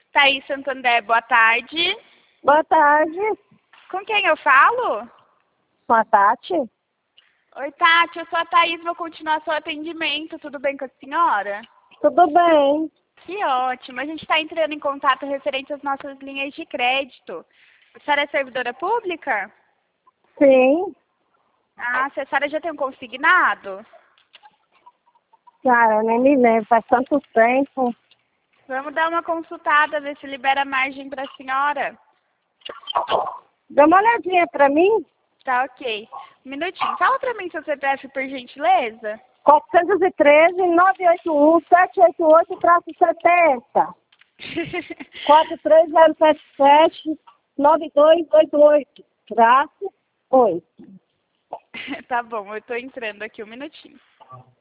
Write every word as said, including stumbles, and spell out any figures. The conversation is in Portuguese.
Thaís Santander, boa tarde. Boa tarde. Com quem eu falo? Com a Tati? Oi, Tati, eu sou a Thaís, vou continuar seu atendimento. Tudo bem com a senhora? Tudo bem. Que ótimo. A gente está entrando em contato referente às nossas linhas de crédito. A senhora é servidora pública? Sim. Ah, a senhora já tem um consignado? Cara, nem me lembro, faz tanto tempo. Vamos dar uma consultada, ver se libera margem para a senhora. Dá uma olhadinha pra mim. Tá, ok. Um minutinho. Fala para mim seu C P F, por gentileza. quatrocentos e treze, novecentos e oitenta e um, setecentos e oitenta e oito, setenta. quatro três zero sete sete, nove dois oito oito, oito. Tá bom, eu tô entrando aqui um minutinho.